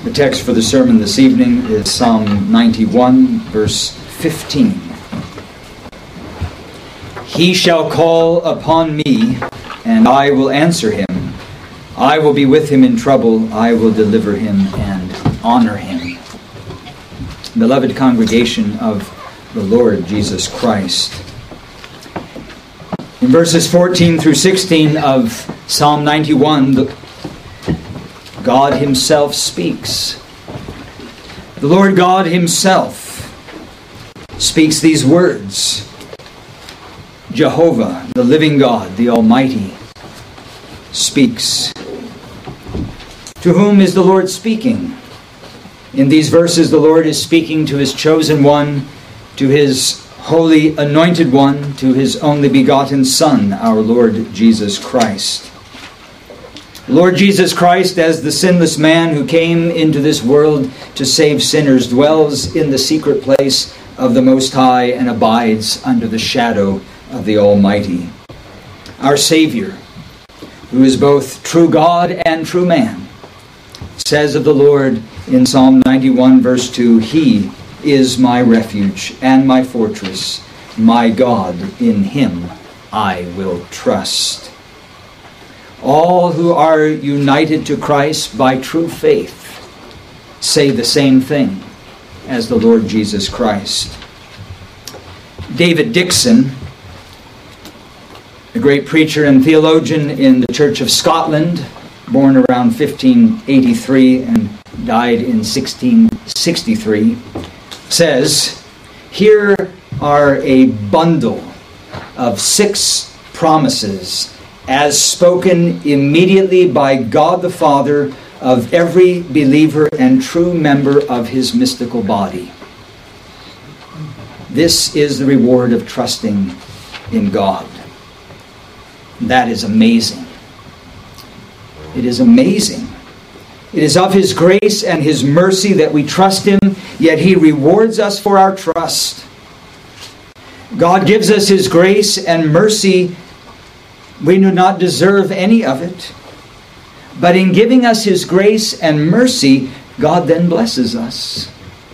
The text for the sermon this evening is Psalm 91, verse 15. He shall call upon me, and I will answer him. I will be with him in trouble. I will deliver him and honor him. Beloved congregation of the Lord Jesus Christ. In verses 14 through 16 of Psalm 91, God himself speaks. The Lord God himself speaks these words. Jehovah, the living God, the Almighty, speaks. To whom is the Lord speaking? In these verses, the Lord is speaking to his chosen one, to his holy anointed one, to his only begotten Son, our Lord Jesus Christ. Lord Jesus Christ, as the sinless man who came into this world to save sinners, dwells in the secret place of the Most High and abides under the shadow of the Almighty. Our Savior, who is both true God and true man, says of the Lord in Psalm 91, verse 2, He is my refuge and my fortress, my God, in him I will trust. All who are united to Christ by true faith say the same thing as the Lord Jesus Christ. David Dixon, a great preacher and theologian in the Church of Scotland, born around 1583 and died in 1663, says, here are a bundle of 6 promises as spoken immediately by God the Father of every believer and true member of his mystical body. This is the reward of trusting in God. That is amazing. It is amazing. It is of his grace and his mercy that we trust him, yet he rewards us for our trust. God gives us his grace and mercy. We do not deserve any of it. But in giving us his grace and mercy, God then blesses us.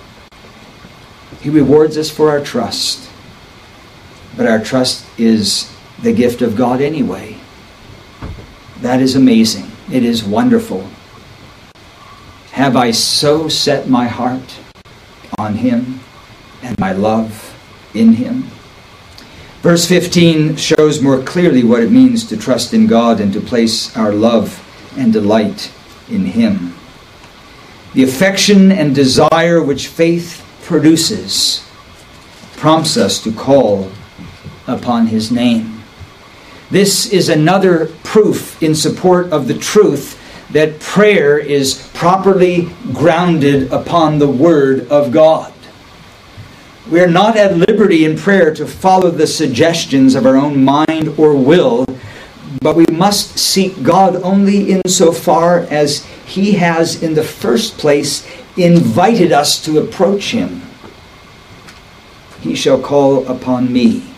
He rewards us for our trust. But our trust is the gift of God anyway. That is amazing. It is wonderful. Have I so set my heart on him and my love in him? Verse 15 shows more clearly what it means to trust in God and to place our love and delight in him. The affection and desire which faith produces prompts us to call upon his name. This is another proof in support of the truth that prayer is properly grounded upon the Word of God. We are not at liberty in prayer to follow the suggestions of our own mind or will, but we must seek God only insofar as he has in the first place invited us to approach him. He shall call upon me.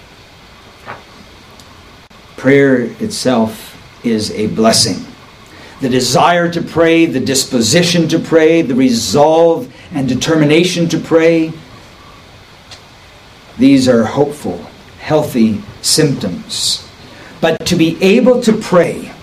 Prayer itself is a blessing. The desire to pray, the disposition to pray, the resolve and determination to pray, these are hopeful, healthy symptoms. But to be able to pray,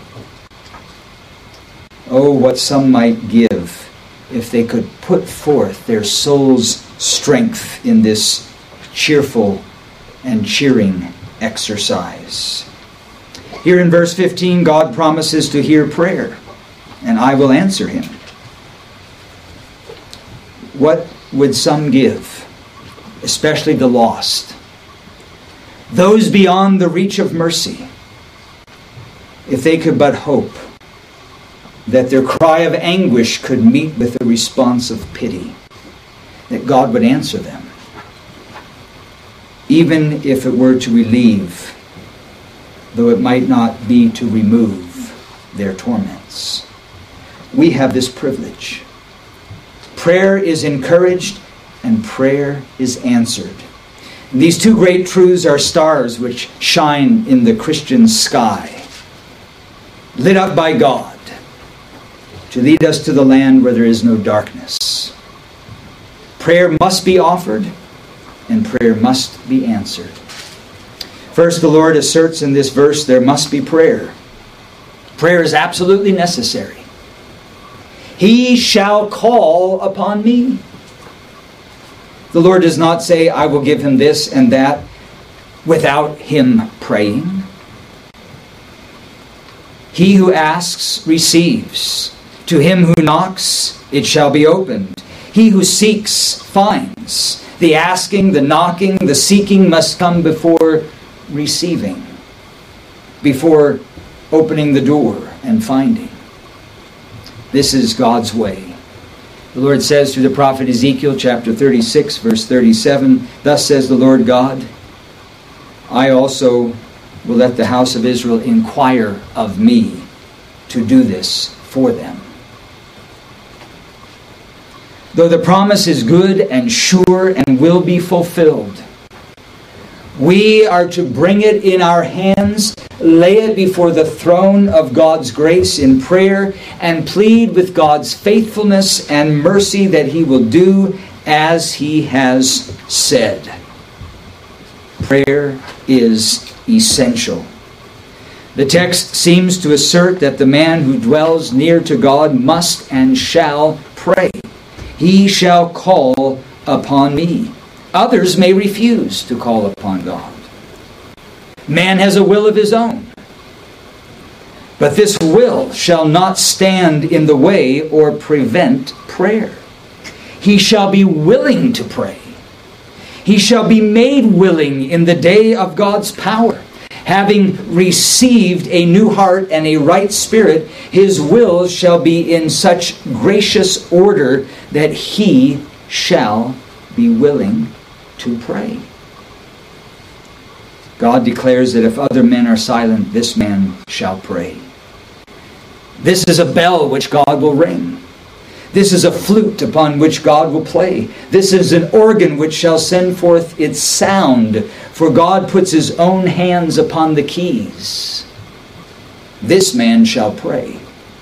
oh, what some might give if they could put forth their soul's strength in this cheerful and cheering exercise. Here in verse 15, God promises to hear prayer, and I will answer him. What would some give? Especially the lost, those beyond the reach of mercy, if they could but hope that their cry of anguish could meet with a response of pity, that God would answer them, even if it were to relieve, though it might not be to remove their torments. We have this privilege. Prayer is encouraged and prayer is answered. And these two great truths are stars which shine in the Christian sky, lit up by God. to lead us to the land where there is no darkness. Prayer must be offered, and prayer must be answered. First, the Lord asserts in this verse there must be prayer. Prayer is absolutely necessary. He shall call upon me. The Lord does not say, I will give him this and that without him praying. He who asks receives. To him who knocks, it shall be opened. He who seeks finds. The asking, the knocking, the seeking must come before receiving, before opening the door and finding. This is God's way. The Lord says through the prophet Ezekiel, chapter 36, verse 37, thus says the Lord God, I also will let the house of Israel inquire of me to do this for them. Though the promise is good and sure and will be fulfilled, we are to bring it in our hands, lay it before the throne of God's grace in prayer, and plead with God's faithfulness and mercy that he will do as he has said. Prayer is essential. The text seems to assert that the man who dwells near to God must and shall pray. He shall call upon me. Others may refuse to call upon God. Man has a will of his own. But this will shall not stand in the way or prevent prayer. He shall be willing to pray. He shall be made willing in the day of God's power. Having received a new heart and a right spirit, his will shall be in such gracious order that he shall be willing to pray. God declares that if other men are silent, this man shall pray. This is a bell which God will ring. This is a flute upon which God will play. This is an organ which shall send forth its sound, for God puts his own hands upon the keys. This man shall pray.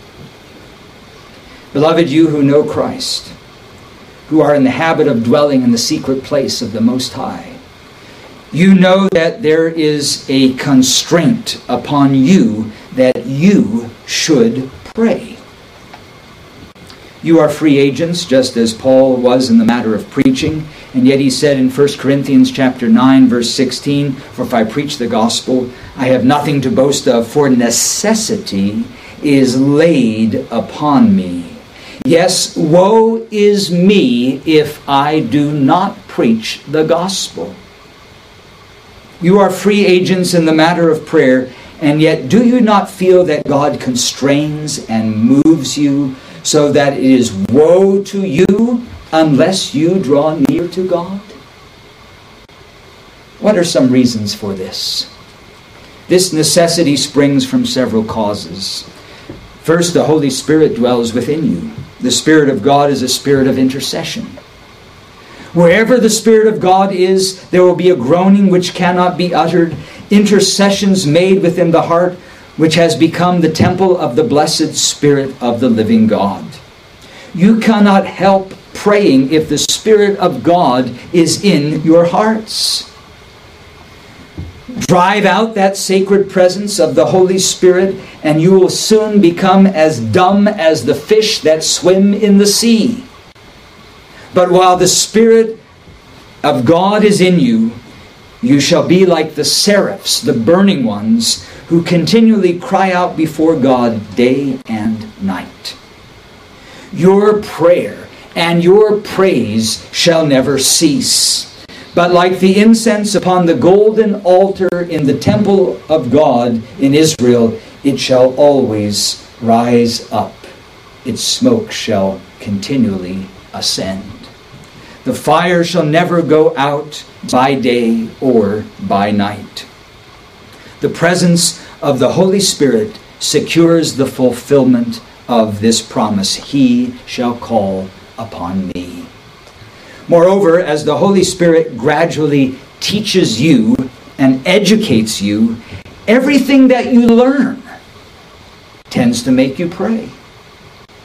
Beloved, you who know Christ, who are in the habit of dwelling in the secret place of the Most High, you know that there is a constraint upon you that you should pray. You are free agents, just as Paul was in the matter of preaching. And yet he said in 1 Corinthians chapter 9, verse 16, for if I preach the gospel, I have nothing to boast of, for necessity is laid upon me. Yes, woe is me if I do not preach the gospel. You are free agents in the matter of prayer, and yet do you not feel that God constrains and moves you so that it is woe to you unless you draw near to God? What are some reasons for this? This necessity springs from several causes. First, the Holy Spirit dwells within you. The Spirit of God is a spirit of intercession. Wherever the Spirit of God is, there will be a groaning which cannot be uttered, intercessions made within the heart, which has become the temple of the blessed Spirit of the living God. You cannot help praying if the Spirit of God is in your hearts. Drive out that sacred presence of the Holy Spirit, and you will soon become as dumb as the fish that swim in the sea. But while the Spirit of God is in you, you shall be like the seraphs, the burning ones, who continually cry out before God day and night. Your prayer and your praise shall never cease. But like the incense upon the golden altar in the temple of God in Israel, it shall always rise up. Its smoke shall continually ascend. The fire shall never go out by day or by night. The presence of the Holy Spirit secures the fulfillment of this promise. He shall call upon me. Moreover, as the Holy Spirit gradually teaches you and educates you, everything that you learn tends to make you pray.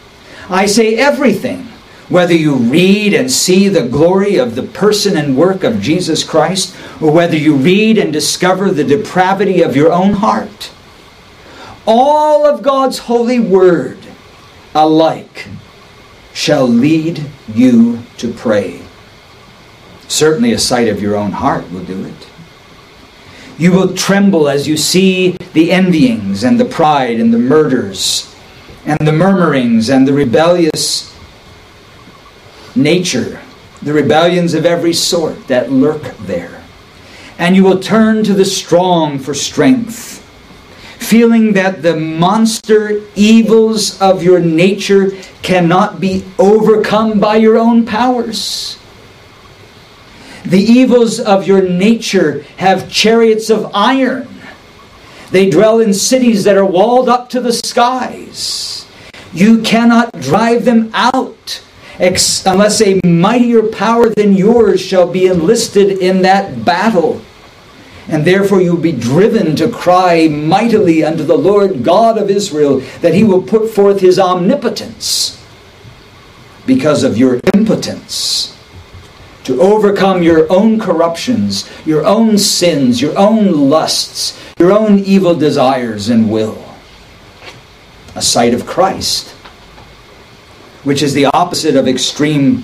I say everything, whether you read and see the glory of the person and work of Jesus Christ, or whether you read and discover the depravity of your own heart. All of God's holy word alike shall lead you to pray. Certainly a sight of your own heart will do it. You will tremble as you see the envyings and the pride and the murders and the murmurings and the rebellious nature, the rebellions of every sort that lurk there. And you will turn to the strong for strength, feeling that the monster evils of your nature cannot be overcome by your own powers. The evils of your nature have chariots of iron. They dwell in cities that are walled up to the skies. You cannot drive them out unless a mightier power than yours shall be enlisted in that battle. And therefore you will be driven to cry mightily unto the Lord God of Israel that He will put forth His omnipotence because of your impotence to overcome your own corruptions, your own sins, your own lusts, your own evil desires and will. A sight of Christ, which is the opposite extreme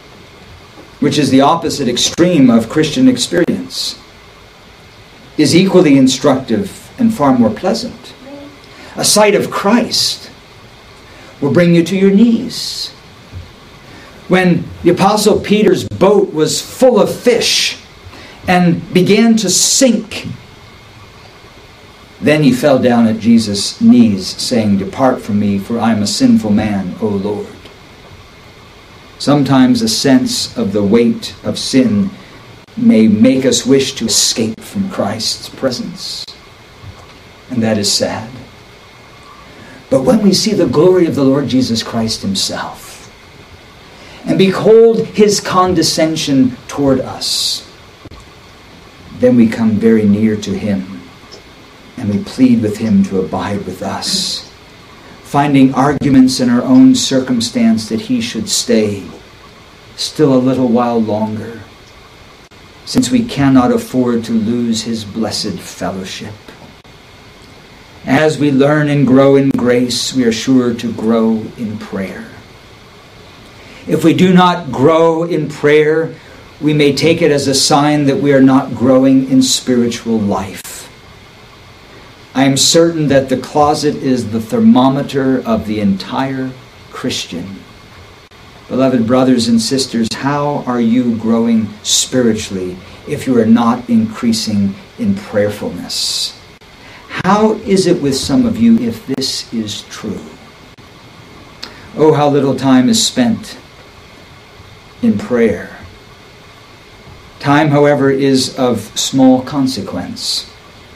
of Christian experience, is equally instructive and far more pleasant. A sight of Christ will bring you to your knees. When the Apostle Peter's boat was full of fish and began to sink, then he fell down at Jesus' knees, saying, "Depart from me, for I am a sinful man, O Lord." Sometimes a sense of the weight of sin may make us wish to escape from Christ's presence. And that is sad. But when we see the glory of the Lord Jesus Christ Himself, and behold His condescension toward us, then we come very near to Him, and we plead with Him to abide with us, finding arguments in our own circumstance that He should stay still a little while longer, since we cannot afford to lose His blessed fellowship. As we learn and grow in grace, we are sure to grow in prayer. If we do not grow in prayer, we may take it as a sign that we are not growing in spiritual life. I am certain that the closet is the thermometer of the entire Christian. Beloved brothers and sisters, how are you growing spiritually if you are not increasing in prayerfulness? How is it with some of you if this is true? Oh, how little time is spent in prayer. Time, however, is of small consequence.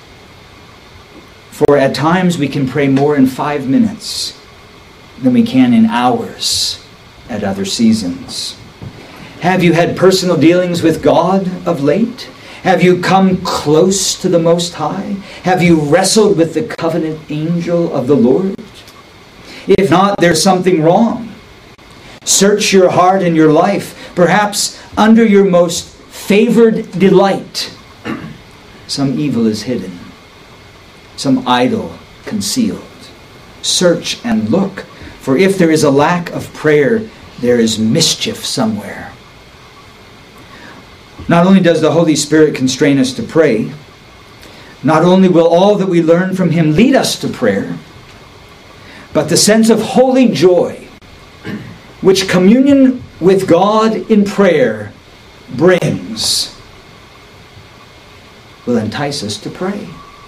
For at times we can pray more in 5 minutes than we can in hours at other seasons. Have you had personal dealings with God of late? Have you come close to the Most High? Have you wrestled with the covenant angel of the Lord? If not, there's something wrong. Search your heart and your life. Perhaps under your most favored delight, some evil is hidden, some idol concealed. Search and look, for if there is a lack of prayer, there is mischief somewhere. Not only does the Holy Spirit constrain us to pray, not only will all that we learn from Him lead us to prayer, but the sense of holy joy which communion with God in prayer brings will entice us to pray.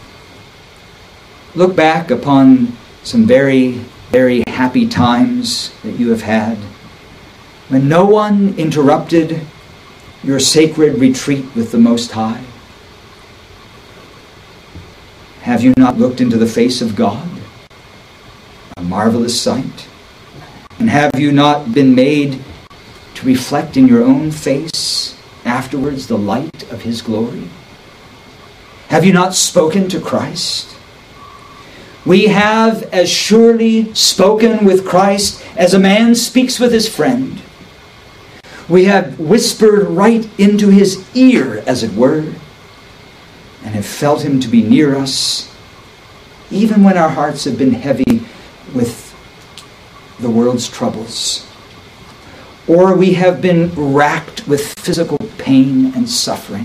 Look back upon some very, very happy times that you have had when no one interrupted your sacred retreat with the Most High. Have you not looked into the face of God? A marvelous sight. And have you not been made to reflect in your own face afterwards the light of His glory? Have you not spoken to Christ? We have as surely spoken with Christ as a man speaks with his friend. We have whispered right into his ear, as it were, and have felt him to be near us, even when our hearts have been heavy with the world's troubles. Or we have been racked with physical pain and suffering.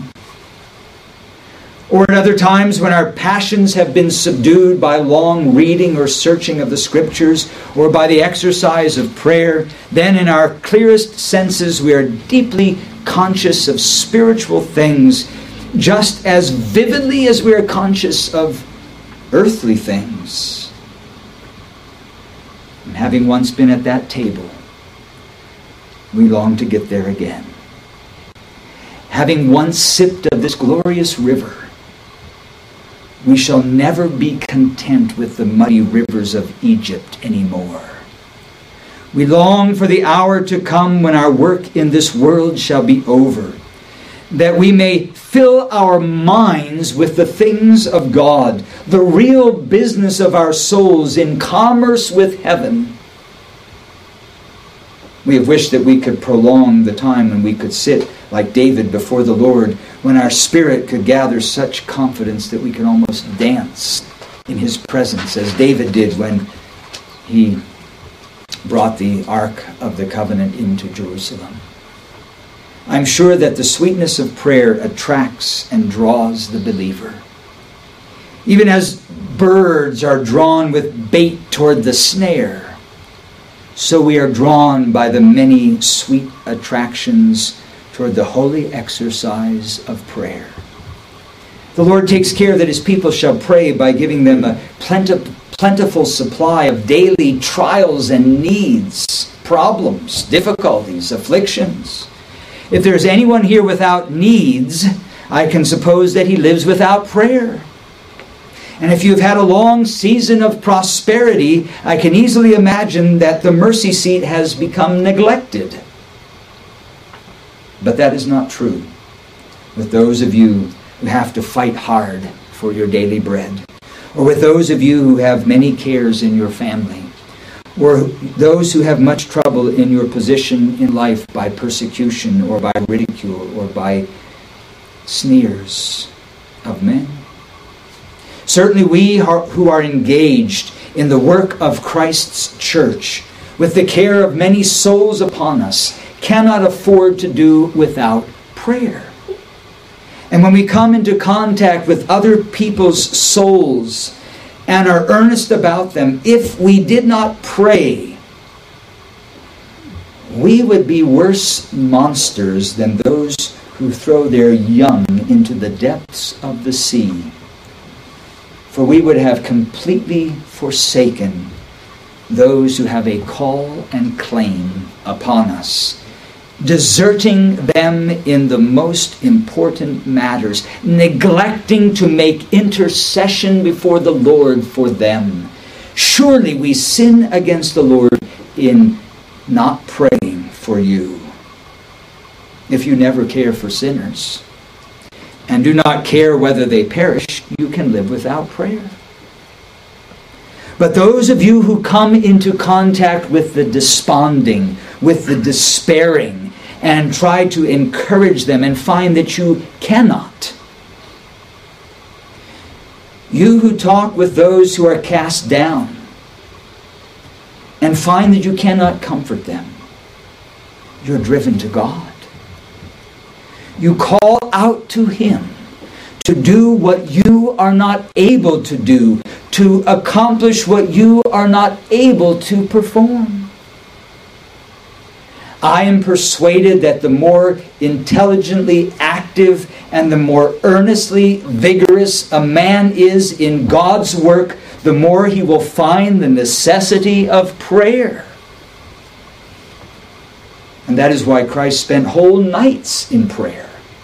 Or at other times when our passions have been subdued by long reading or searching of the Scriptures, or by the exercise of prayer, then in our clearest senses we are deeply conscious of spiritual things, just as vividly as we are conscious of earthly things. And having once been at that table, we long to get there again. Having once sipped of this glorious river, we shall never be content with the muddy rivers of Egypt anymore. We long for the hour to come when our work in this world shall be over, that we may fill our minds with the things of God, the real business of our souls in commerce with heaven. We have wished that we could prolong the time when we could sit like David before the Lord, when our spirit could gather such confidence that we could almost dance in his presence, as David did when he brought the Ark of the Covenant into Jerusalem. I'm sure that the sweetness of prayer attracts and draws the believer. Even as birds are drawn with bait toward the snare, so we are drawn by the many sweet attractions toward the holy exercise of prayer. The Lord takes care that his people shall pray by giving them a plentiful supply of daily trials and needs, problems, difficulties, afflictions. If there's anyone here without needs, I can suppose that he lives without prayer. And if you've had a long season of prosperity, I can easily imagine that the mercy seat has become neglected. But that is not true with those of you who have to fight hard for your daily bread, or with those of you who have many cares in your family, or those who have much trouble in your position in life by persecution or by ridicule or by sneers of men. Certainly we who are engaged in the work of Christ's church, with the care of many souls upon us, cannot afford to do without prayer. And when we come into contact with other people's souls and are earnest about them, if we did not pray, we would be worse monsters than those who throw their young into the depths of the sea. For we would have completely forsaken those who have a call and claim upon us, deserting them in the most important matters, neglecting to make intercession before the Lord for them. Surely we sin against the Lord in not praying for you. If you never care for sinners and do not care whether they perish, you can live without prayer. But those of you who come into contact with the desponding, with the despairing, and try to encourage them and find that you cannot. You who talk with those who are cast down and find that you cannot comfort them, you're driven to God. You call out to him to do what you are not able to do, to accomplish what you are not able to perform. I am persuaded that the more intelligently active and the more earnestly vigorous a man is in God's work, the more he will find the necessity of prayer. And that is why Christ spent whole nights in prayer.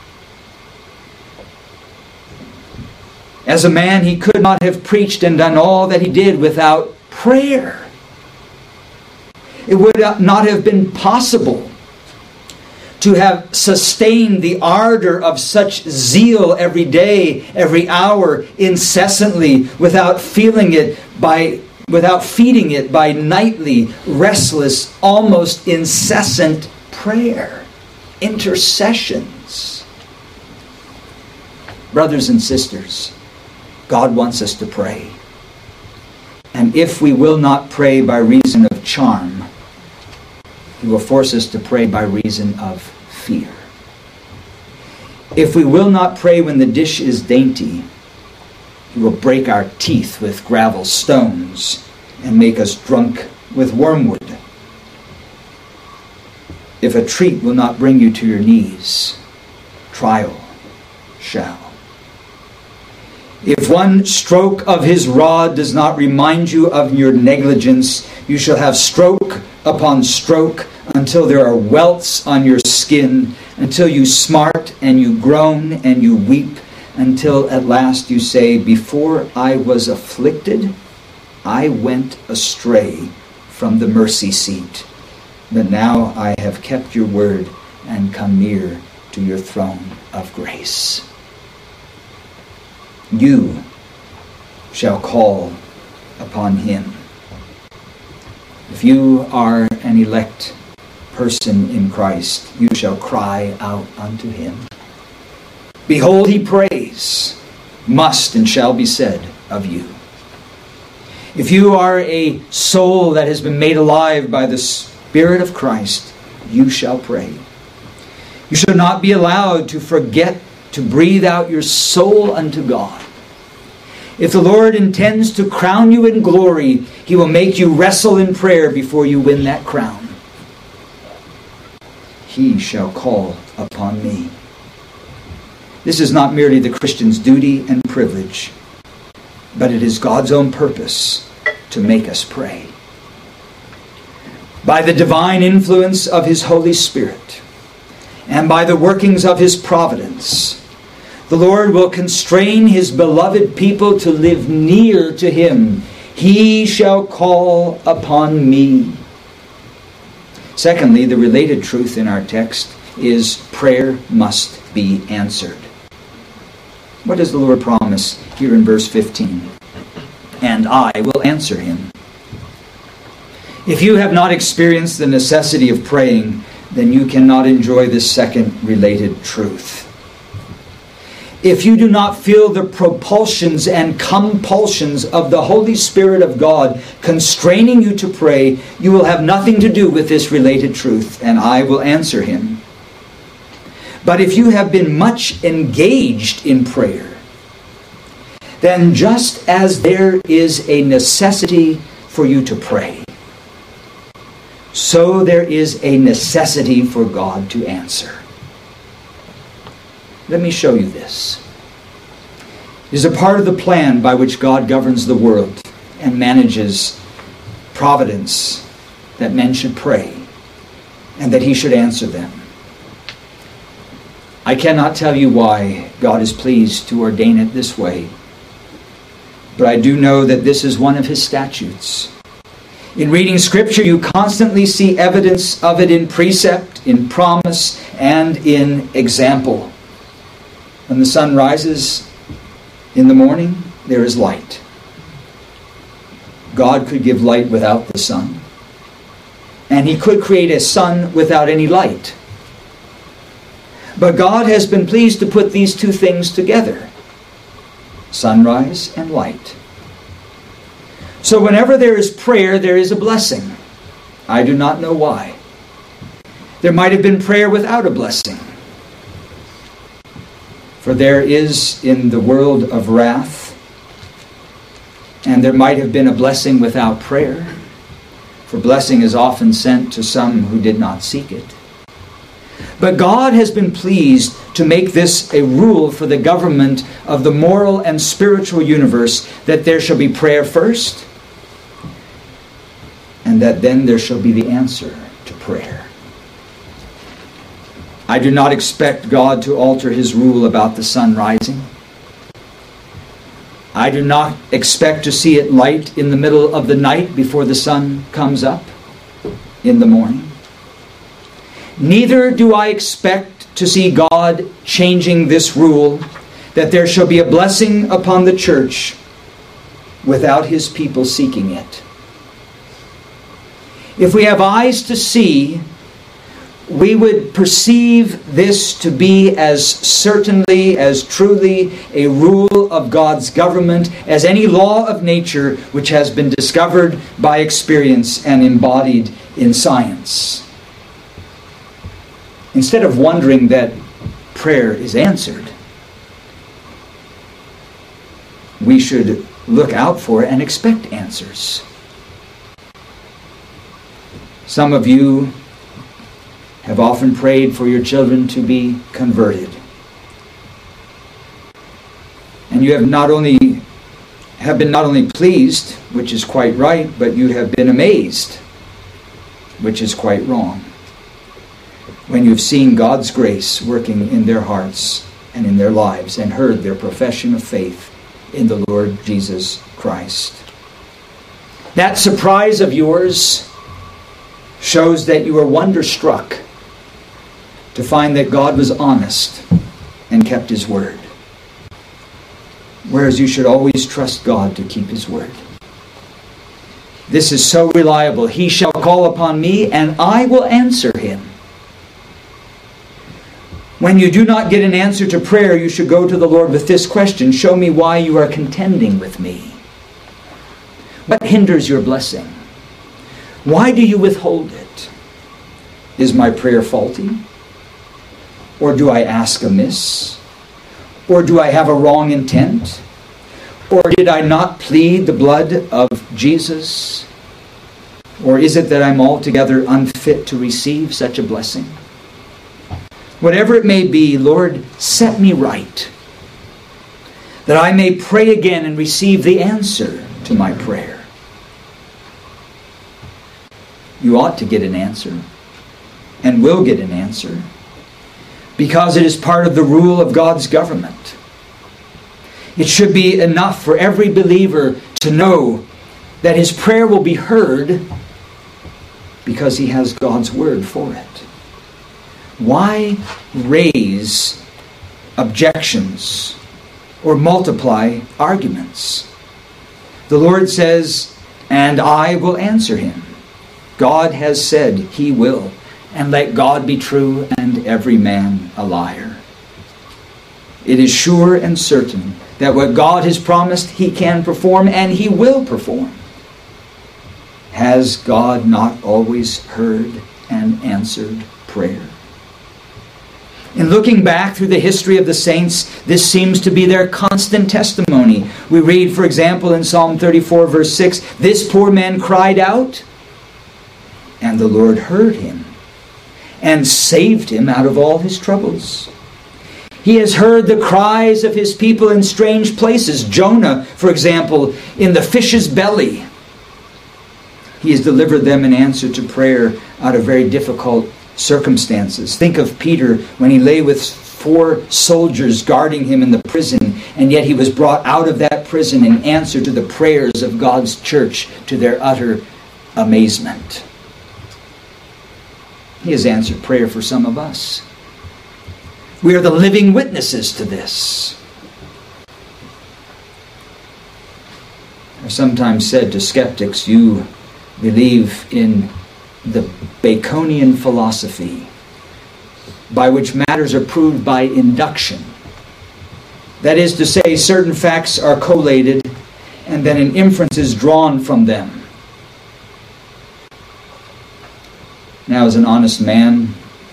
As a man, he could not have preached and done all that he did without prayer. It would not have been possible to have sustained the ardor of such zeal every day, every hour, incessantly, without feeding it by nightly, restless, almost incessant prayer, intercessions. Brothers and sisters, God wants us to pray. And if we will not pray by reason of charm, He will force us to pray by reason of fear. If we will not pray when the dish is dainty, He will break our teeth with gravel stones and make us drunk with wormwood. If a treat will not bring you to your knees, trial shall. If one stroke of His rod does not remind you of your negligence, you shall have stroke upon stroke until there are welts on your skin, until you smart and you groan and you weep, until at last you say, before I was afflicted, I went astray from the mercy seat. But now I have kept your word and come near to your throne of grace. You shall call upon Him. If you are an elect person in Christ, you shall cry out unto Him. Behold, He prays, must and shall be said of you. If you are a soul that has been made alive by the Spirit of Christ, you shall pray. You shall not be allowed to forget to breathe out your soul unto God. If the Lord intends to crown you in glory, He will make you wrestle in prayer before you win that crown. He shall call upon me. This is not merely the Christian's duty and privilege, but it is God's own purpose to make us pray. By the divine influence of His Holy Spirit and by the workings of His providence, the Lord will constrain His beloved people to live near to Him. He shall call upon me. Secondly, the related truth in our text is prayer must be answered. What does the Lord promise here in verse 15? And I will answer him. If you have not experienced the necessity of praying, then you cannot enjoy this second related truth. If you do not feel the propulsions and compulsions of the Holy Spirit of God constraining you to pray, you will have nothing to do with this related truth, and I will answer him. But if you have been much engaged in prayer, then just as there is a necessity for you to pray, so there is a necessity for God to answer. Let me show you this. It is a part of the plan by which God governs the world and manages providence, that men should pray and that He should answer them. I cannot tell you why God is pleased to ordain it this way, but I do know that this is one of His statutes. In reading Scripture, you constantly see evidence of it in precept, in promise, and in example. When the sun rises in the morning, there is light. God could give light without the sun. And He could create a sun without any light. But God has been pleased to put these two things together: sunrise and light. So whenever there is prayer, there is a blessing. I do not know why. There might have been prayer without a blessing. For there is in the world of wrath, and there might have been a blessing without prayer, for blessing is often sent to some who did not seek it. But God has been pleased to make this a rule for the government of the moral and spiritual universe, that there shall be prayer first, and that then there shall be the answer to prayer. I do not expect God to alter His rule about the sun rising. I do not expect to see it light in the middle of the night before the sun comes up in the morning. Neither do I expect to see God changing this rule, that there shall be a blessing upon the church without His people seeking it. If we have eyes to see, we would perceive this to be as certainly, as truly a rule of God's government as any law of nature which has been discovered by experience and embodied in science. Instead of wondering that prayer is answered, we should look out for and expect answers. Some of you have often prayed for your children to be converted. And you have been not only pleased, which is quite right, but you have been amazed, which is quite wrong, when you've seen God's grace working in their hearts and in their lives and heard their profession of faith in the Lord Jesus Christ. That surprise of yours shows that you were wonderstruck to find that God was honest and kept His word. Whereas you should always trust God to keep His word. This is so reliable. He shall call upon me, and I will answer him. When you do not get an answer to prayer, you should go to the Lord with this question: show me why you are contending with me. What hinders your blessing? Why do you withhold it? Is my prayer faulty? Or do I ask amiss? Or do I have a wrong intent? Or did I not plead the blood of Jesus? Or is it that I'm altogether unfit to receive such a blessing? Whatever it may be, Lord, set me right, that I may pray again and receive the answer to my prayer. You ought to get an answer, and will get an answer, because it is part of the rule of God's government. It should be enough for every believer to know that his prayer will be heard because he has God's word for it. Why raise objections or multiply arguments? The Lord says, and I will answer him. God has said He will. And let God be true and every man a liar. It is sure and certain that what God has promised He can perform, and He will perform. Has God not always heard and answered prayer? In looking back through the history of the saints, this seems to be their constant testimony. We read, for example, in Psalm 34, verse 6, this poor man cried out, and the Lord heard him and saved him out of all his troubles. He has heard the cries of His people in strange places. Jonah, for example, in the fish's belly. He has delivered them in answer to prayer out of very difficult circumstances. Think of Peter when he lay with 4 soldiers guarding him in the prison, and yet he was brought out of that prison in answer to the prayers of God's church, to their utter amazement. He has answered prayer for some of us. We are the living witnesses to this. I've sometimes said to skeptics, you believe in the Baconian philosophy, by which matters are proved by induction. That is to say, certain facts are collated, and then an inference is drawn from them. Now, as an honest man,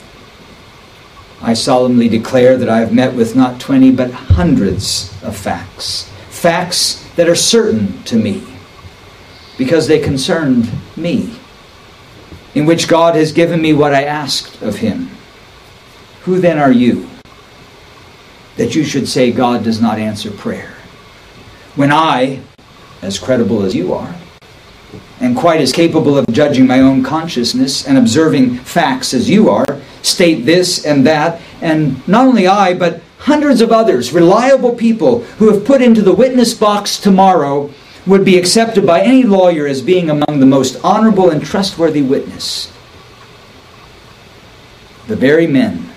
I solemnly declare that I have met with not 20 but hundreds of facts. Facts that are certain to me, because they concerned me, in which God has given me what I asked of Him. Who then are you, that you should say God does not answer prayer? When I, as credible as you are, and quite as capable of judging my own consciousness and observing facts as you are, state this and that, and not only I, but hundreds of others, reliable people who have put into the witness box tomorrow, would be accepted by any lawyer as being among the most honorable and trustworthy witness. the very men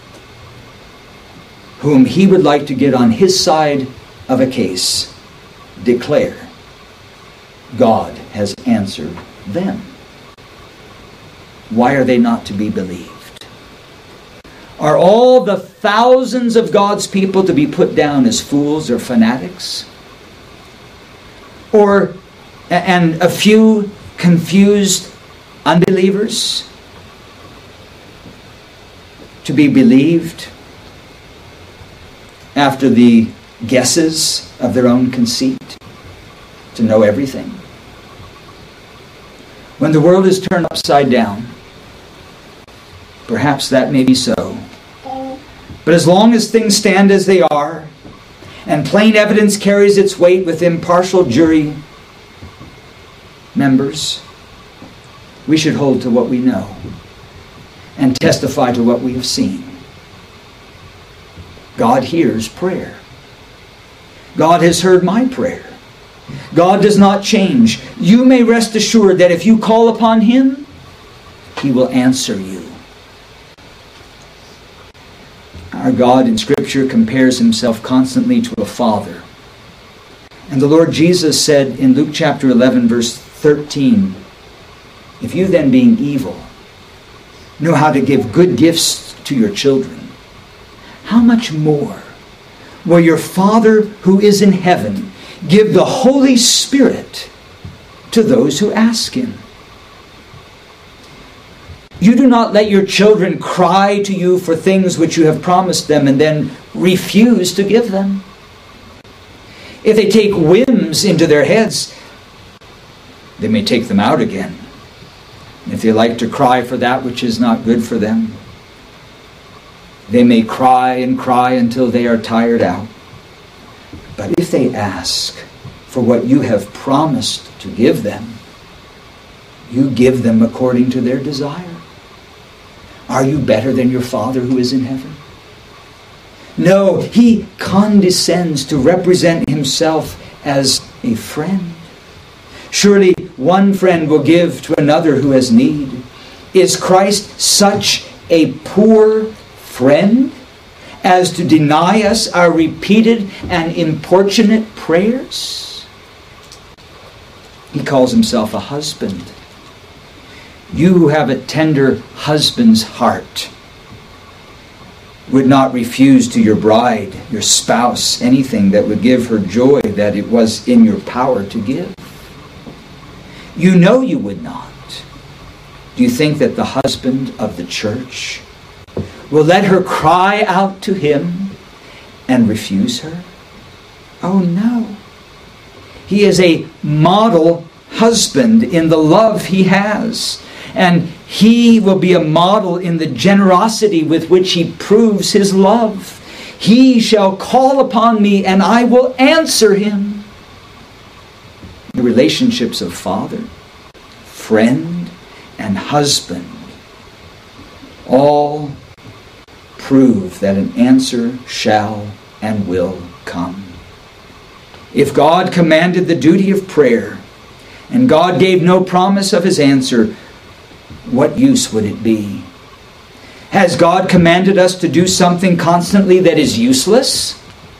whom he would like to get on his side of a case, declare God has answered them. Why are they not to be believed? Are all the thousands of God's people to be put down as fools or fanatics? And a few confused unbelievers to be believed after the guesses of their own conceit, to know everything? When the world is turned upside down, perhaps that may be so. But as long as things stand as they are, and plain evidence carries its weight with impartial jury members, we should hold to what we know and testify to what we have seen. God hears prayer. God has heard my prayer. God does not change. You may rest assured that if you call upon Him, He will answer you. Our God in Scripture compares Himself constantly to a father. And the Lord Jesus said in Luke chapter 11, verse 13, if you then, being evil, know how to give good gifts to your children, how much more will your Father who is in heaven give the Holy Spirit to those who ask Him? You do not let your children cry to you for things which you have promised them and then refuse to give them. If they take whims into their heads, they may take them out again. If they like to cry for that which is not good for them, they may cry and cry until they are tired out. But if they ask for what you have promised to give them, you give them according to their desire. Are you better than your Father who is in heaven? No, He condescends to represent Himself as a friend. Surely one friend will give to another who has need. Is Christ such a poor friend as to deny us our repeated and importunate prayers? He calls Himself a husband. You who have a tender husband's heart would not refuse to your bride, your spouse, anything that would give her joy that it was in your power to give. You know you would not. Do you think that the husband of the church will let her cry out to him and refuse her? Oh no. He is a model husband in the love he has. And he will be a model in the generosity with which he proves his love. He shall call upon me and I will answer him. The relationships of father, friend, and husband all prove that an answer shall and will come. If God commanded the duty of prayer, and God gave no promise of His answer, what use would it be? Has God commanded us to do something constantly that is useless?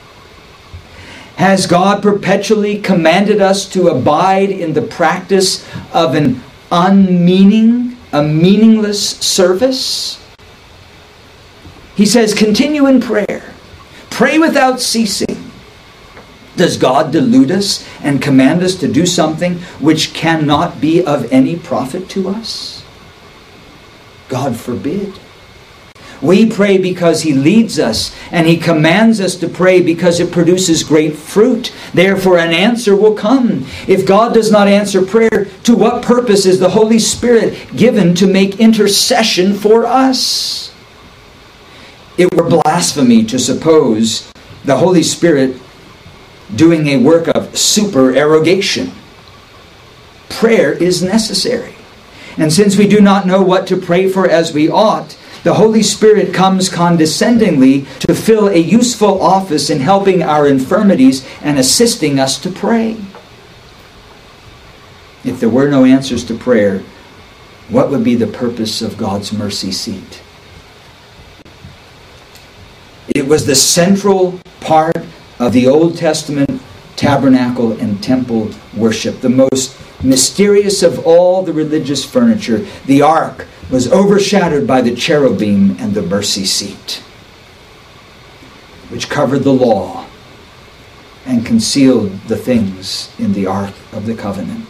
Has God perpetually commanded us to abide in the practice of a meaningless service? He says, continue in prayer. Pray without ceasing. Does God delude us and command us to do something which cannot be of any profit to us? God forbid. We pray because He leads us, and He commands us to pray because it produces great fruit. Therefore, an answer will come. If God does not answer prayer, to what purpose is the Holy Spirit given to make intercession for us? It were blasphemy to suppose the Holy Spirit doing a work of supererogation. Prayer is necessary. And since we do not know what to pray for as we ought, the Holy Spirit comes condescendingly to fill a useful office in helping our infirmities and assisting us to pray. If there were no answers to prayer, what would be the purpose of God's mercy seat? It was the central part of the Old Testament tabernacle and temple worship, the most mysterious of all the religious furniture. The ark was overshadowed by the cherubim and the mercy seat, which covered the law and concealed the things in the ark of the covenant.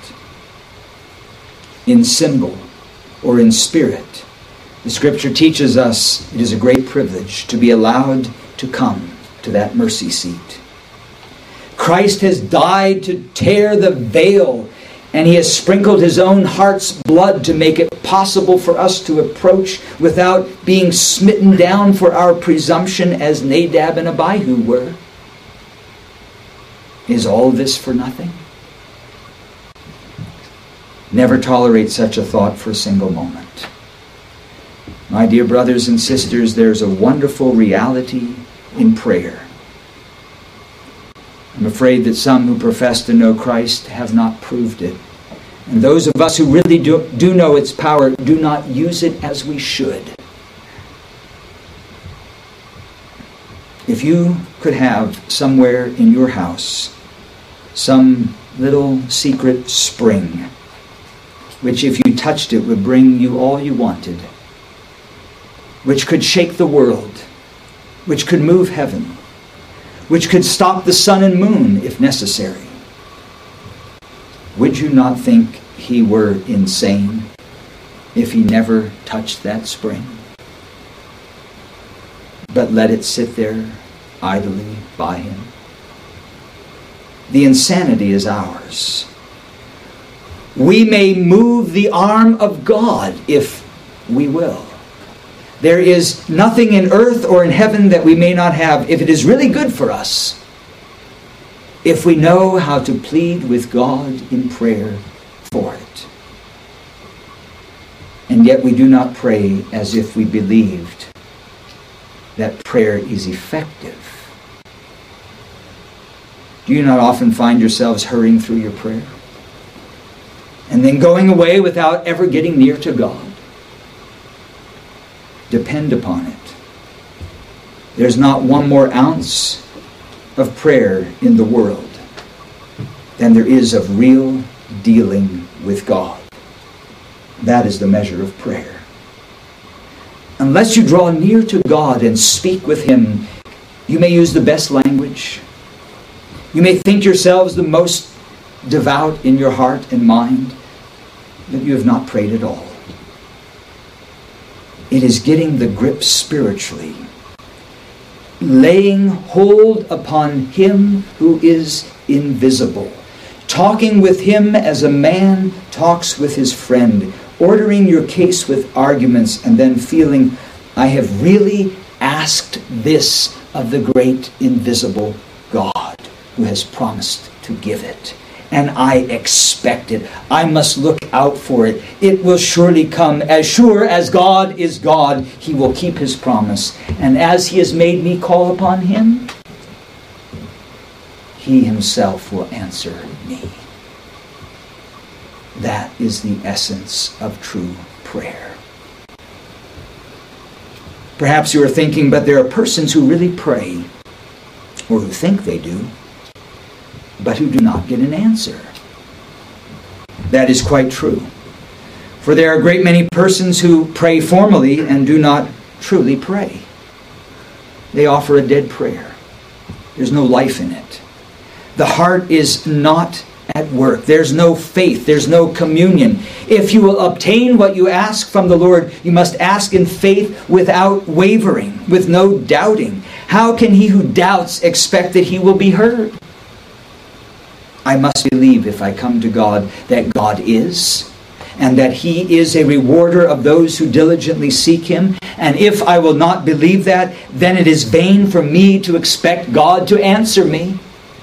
In symbol or in spirit, the scripture teaches us it is a great privilege to be allowed to come to that mercy seat. Christ has died to tear the veil, and he has sprinkled his own heart's blood to make it possible for us to approach without being smitten down for our presumption as Nadab and Abihu were. Is all this for nothing? Never tolerate such a thought for a single moment. My dear brothers and sisters, there's a wonderful reality in prayer. I'm afraid that some who profess to know Christ have not proved it. And those of us who really do know its power do not use it as we should. If you could have somewhere in your house some little secret spring, which if you touched it would bring you all you wanted, which could shake the world, which could move heaven, which could stop the sun and moon if necessary, would you not think he were insane if he never touched that spring, but let it sit there idly by him? The insanity is ours. We may move the arm of God if we will. There is nothing in earth or in heaven that we may not have if it is really good for us, if we know how to plead with God in prayer for it. And yet we do not pray as if we believed that prayer is effective. Do you not often find yourselves hurrying through your prayer and then going away without ever getting near to God? Depend upon it. There's not one more ounce of prayer in the world than there is of real dealing with God. That is the measure of prayer. Unless you draw near to God and speak with him, you may use the best language. You may think yourselves the most devout in your heart and mind, but you have not prayed at all. It is getting the grip spiritually, laying hold upon him who is invisible, talking with him as a man talks with his friend, ordering your case with arguments, and then feeling, I have really asked this of the great invisible God who has promised to give it. And I expect it. I must look out for it. It will surely come. As sure as God is God, he will keep his promise. And as he has made me call upon him, he himself will answer me. That is the essence of true prayer. Perhaps you are thinking, but there are persons who really pray, or who think they do, but who do not get an answer. That is quite true. For there are a great many persons who pray formally and do not truly pray. They offer a dead prayer. There's no life in it. The heart is not at work. There's no faith. There's no communion. If you will obtain what you ask from the Lord, you must ask in faith without wavering, with no doubting. How can he who doubts expect that he will be heard? I must believe, if I come to God, that God is, and that he is a rewarder of those who diligently seek him. And if I will not believe that, then it is vain for me to expect God to answer me.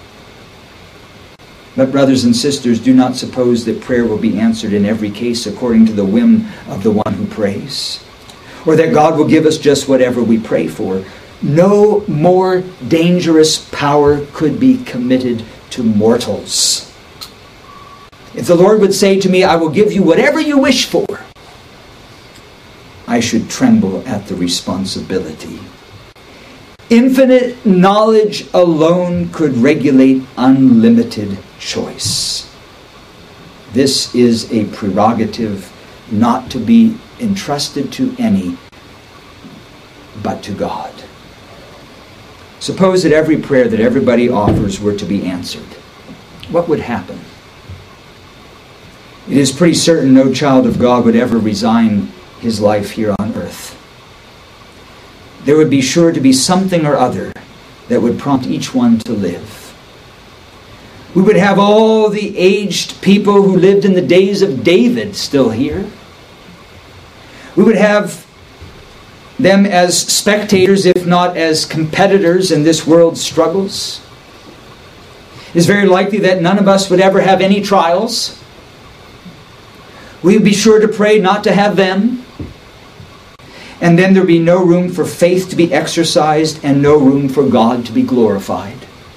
But brothers and sisters, do not suppose that prayer will be answered in every case according to the whim of the one who prays, or that God will give us just whatever we pray for. No more dangerous power could be committed to mortals. If the Lord would say to me, I will give you whatever you wish for, I should tremble at the responsibility. Infinite knowledge alone could regulate unlimited choice. This is a prerogative not to be entrusted to any but to God. Suppose that every prayer that everybody offers were to be answered. What would happen? It is pretty certain no child of God would ever resign his life here on earth. There would be sure to be something or other that would prompt each one to live. We would have all the aged people who lived in the days of David still here. We would have them as spectators, if not as competitors in this world's struggles. It is very likely that none of us would ever have any trials. We would be sure to pray not to have them. And then there would be no room for faith to be exercised and no room for God to be glorified.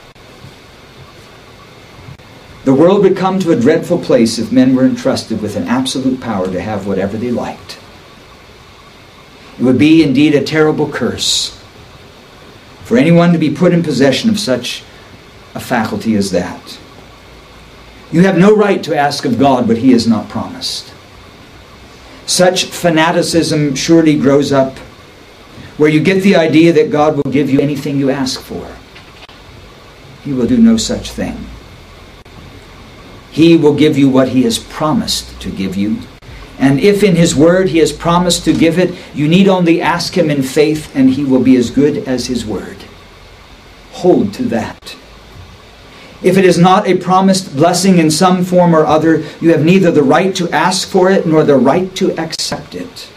The world would come to a dreadful place if men were entrusted with an absolute power to have whatever they liked. It would be indeed a terrible curse for anyone to be put in possession of such a faculty as that. You have no right to ask of God what He has not promised. Such fanaticism surely grows up where you get the idea that God will give you anything you ask for. He will do no such thing. He will give you what He has promised to give you. And if in His word He has promised to give it, you need only ask Him in faith and He will be as good as His word. Hold to that. If it is not a promised blessing in some form or other, you have neither the right to ask for it nor the right to accept it.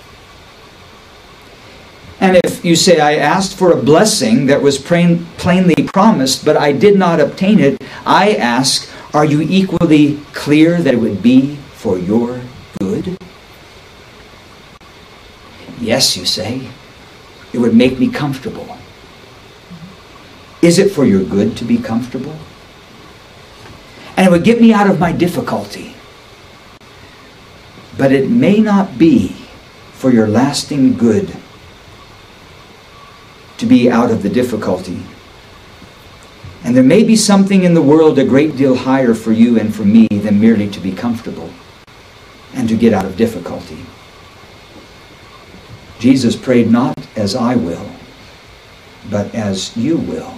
And if you say, I asked for a blessing that was plainly promised, but I did not obtain it, I ask, are you equally clear that it would be for your good? Yes, you say. It would make me comfortable. Is it for your good to be comfortable? And it would get me out of my difficulty. But it may not be for your lasting good to be out of the difficulty. And there may be something in the world a great deal higher for you and for me than merely to be comfortable and to get out of difficulty. Jesus prayed not as I will, but as you will.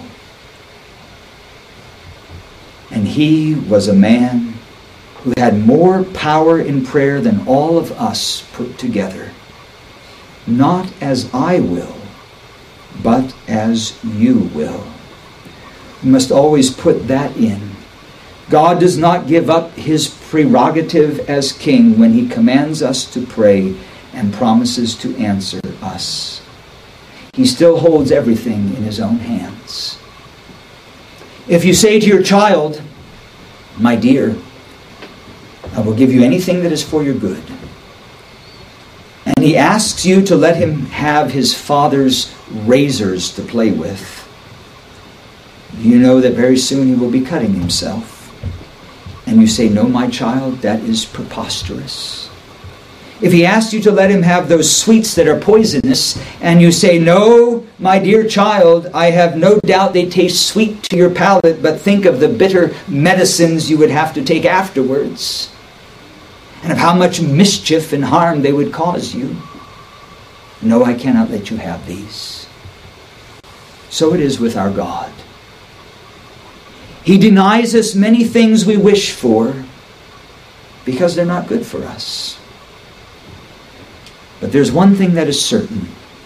And He was a man who had more power in prayer than all of us put together. Not as I will, but as you will. We must always put that in. God does not give up His prerogative as king when He commands us to pray and promises to answer us. He still holds everything in His own hands. If you say to your child, my dear, I will give you anything that is for your good, and he asks you to let him have his father's razors to play with, you know that very soon he will be cutting himself. And you say, no, my child, that is preposterous. If he asks you to let him have those sweets that are poisonous, and you say, no, my dear child, I have no doubt they taste sweet to your palate, but think of the bitter medicines you would have to take afterwards, and of how much mischief and harm they would cause you. No, I cannot let you have these. So it is with our God. He denies us many things we wish for because they're not good for us. But there's one thing that is certain.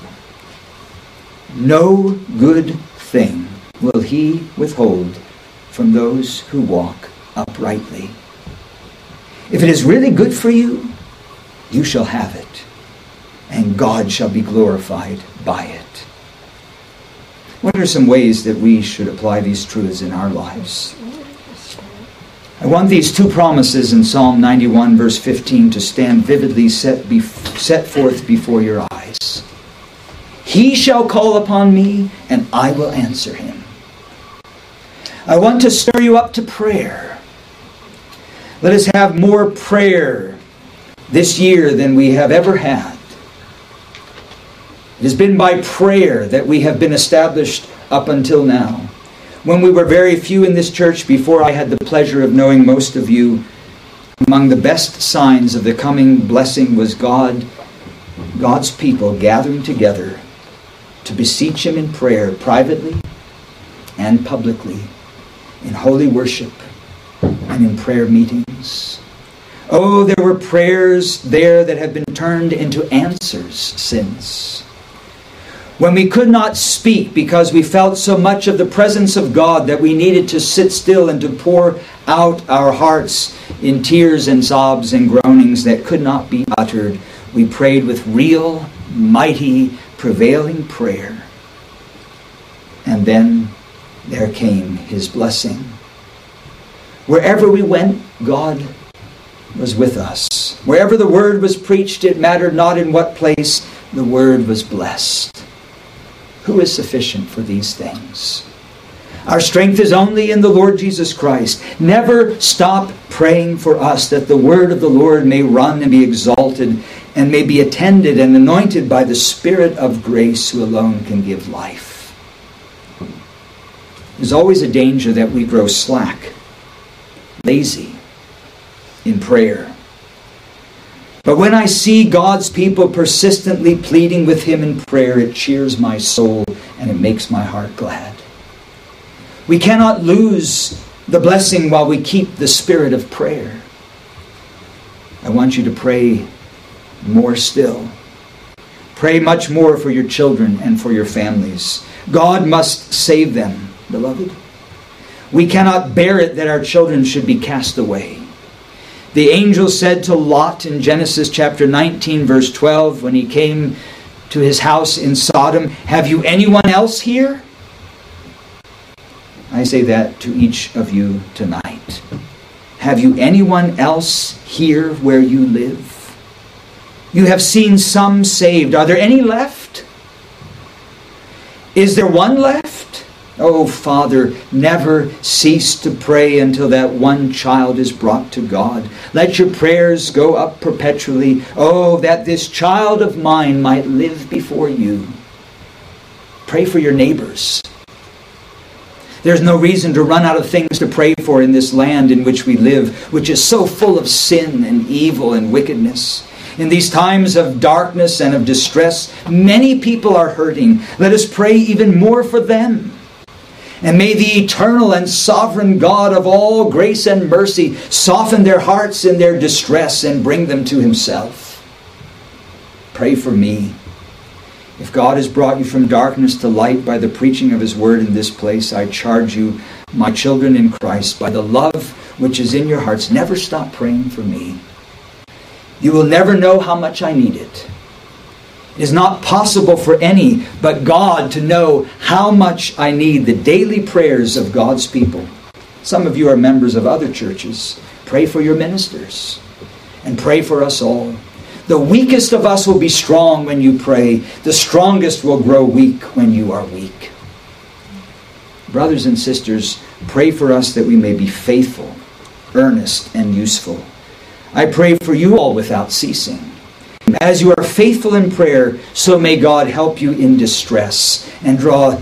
No good thing will He withhold from those who walk uprightly. If it is really good for you, you shall have it, and God shall be glorified by it. What are some ways that we should apply these truths in our lives? I want these two promises in Psalm 91, verse 15, to stand vividly set forth before your eyes. He shall call upon me, and I will answer him. I want to stir you up to prayer. Let us have more prayer this year than we have ever had. It has been by prayer that we have been established up until now. When we were very few in this church, before I had the pleasure of knowing most of you, among the best signs of the coming blessing was God's people gathering together to beseech Him in prayer, privately and publicly, in holy worship and in prayer meetings. Oh, there were prayers there that have been turned into answers since. When we could not speak because we felt so much of the presence of God that we needed to sit still and to pour out our hearts in tears and sobs and groanings that could not be uttered, we prayed with real, mighty, prevailing prayer. And then there came His blessing. Wherever we went, God was with us. Wherever the word was preached, it mattered not in what place, the word was blessed. Who is sufficient for these things? Our strength is only in the Lord Jesus Christ. Never stop praying for us that the word of the Lord may run and be exalted and may be attended and anointed by the Spirit of grace who alone can give life. There's always a danger that we grow slack, lazy in prayer. But when I see God's people persistently pleading with Him in prayer, it cheers my soul and it makes my heart glad. We cannot lose the blessing while we keep the spirit of prayer. I want you to pray more still. Pray much more for your children and for your families. God must save them, beloved. We cannot bear it that our children should be cast away. The angel said to Lot in Genesis chapter 19, verse 12, when he came to his house in Sodom, "Have you anyone else here?" I say that to each of you tonight. Have you anyone else here where you live? You have seen some saved. Are there any left? Is there one left? Oh, Father, never cease to pray until that one child is brought to God. Let your prayers go up perpetually. Oh, that this child of mine might live before you. Pray for your neighbors. There's no reason to run out of things to pray for in this land in which we live, which is so full of sin and evil and wickedness. In these times of darkness and of distress, many people are hurting. Let us pray even more for them. And may the eternal and sovereign God of all grace and mercy soften their hearts in their distress and bring them to Himself. Pray for me. If God has brought you from darkness to light by the preaching of His word in this place, I charge you, my children in Christ, by the love which is in your hearts, never stop praying for me. You will never know how much I need it. It is not possible for any but God to know how much I need the daily prayers of God's people. Some of you are members of other churches. Pray for your ministers and pray for us all. The weakest of us will be strong when you pray. The strongest will grow weak when you are weak. Brothers and sisters, pray for us that we may be faithful, earnest, and useful. I pray for you all without ceasing. As you are faithful in prayer, so may God help you in distress and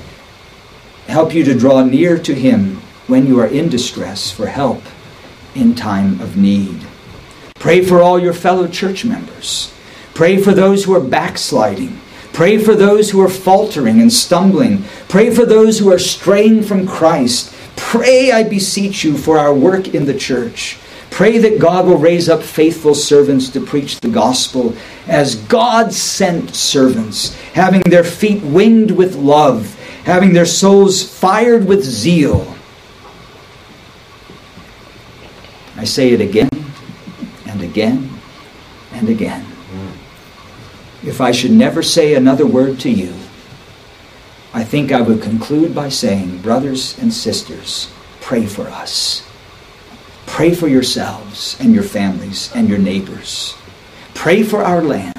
help you to draw near to Him when you are in distress for help in time of need. Pray for all your fellow church members. Pray for those who are backsliding. Pray for those who are faltering and stumbling. Pray for those who are straying from Christ. Pray, I beseech you, for our work in the church. Pray that God will raise up faithful servants to preach the gospel as God-sent servants, having their feet winged with love, having their souls fired with zeal. I say it again and again and again. If I should never say another word to you, I think I would conclude by saying, brothers and sisters, pray for us. Pray for yourselves and your families and your neighbors. Pray for our land.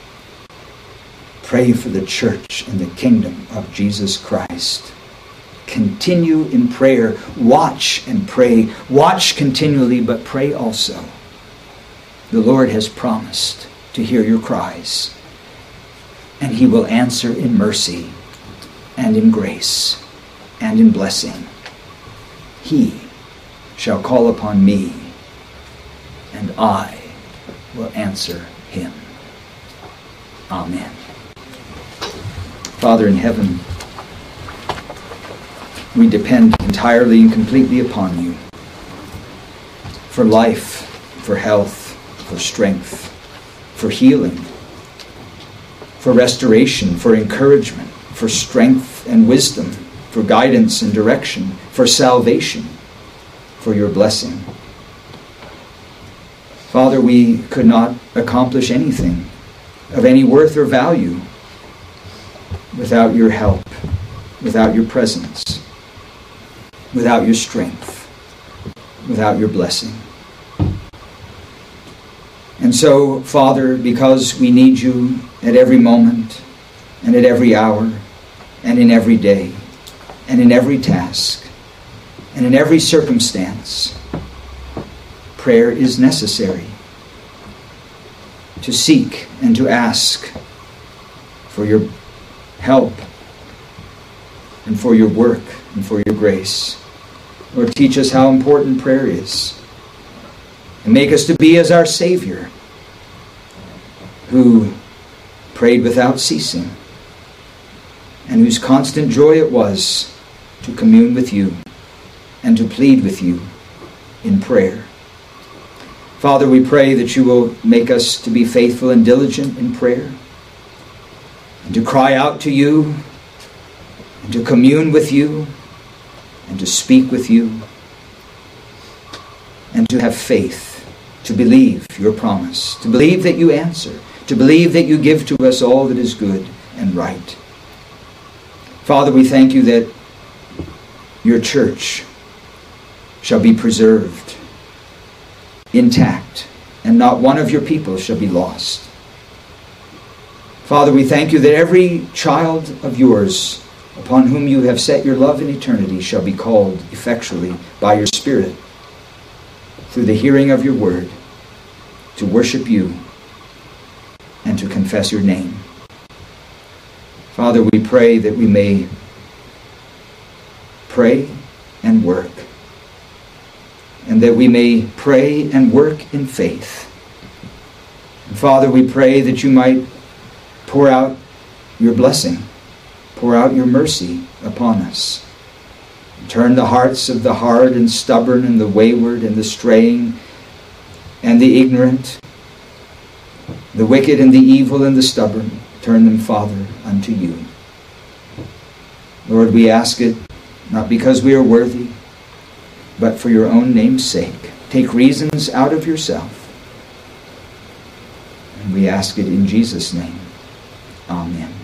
Pray for the church and the kingdom of Jesus Christ. Continue in prayer. Watch and pray. Watch continually, but pray also. The Lord has promised to hear your cries. and he will answer in mercy and in grace and in blessing. He shall call upon me, and I will answer him. Amen. Father in heaven, we depend entirely and completely upon you for life, for health, for strength, for healing, for restoration, for encouragement, for strength and wisdom, for guidance and direction, for salvation, for your blessing. Father, we could not accomplish anything of any worth or value without your help, without your presence, without your strength, without your blessing. And so, Father, because we need you at every moment and at every hour and in every day and in every task and in every circumstance, prayer is necessary. To seek and to ask for your help and for your work and for your grace. Lord, teach us how important prayer is. And make us to be as our Savior, who prayed without ceasing, and whose constant joy it was to commune with you and to plead with you in prayer. Father, we pray that you will make us to be faithful and diligent in prayer, and to cry out to you, and to commune with you, and to speak with you, and to have faith, to believe your promise, to believe that you answer, to believe that you give to us all that is good and right. Father, we thank you that your church shall be preserved, intact, and not one of your people shall be lost. Father, we thank you that every child of yours upon whom you have set your love in eternity shall be called effectually by your Spirit through the hearing of your word to worship you and to confess your name. Father, we pray that we may pray and work, and that we may pray and work in faith. And Father, we pray that you might pour out your blessing, pour out your mercy upon us. Turn the hearts of the hard and stubborn and the wayward and the straying and the ignorant, the wicked and the evil and the stubborn. Turn them, Father, unto you. Lord, we ask it not because we are worthy, but for your own name's sake. Take reasons out of yourself. And we ask it in Jesus' name. Amen.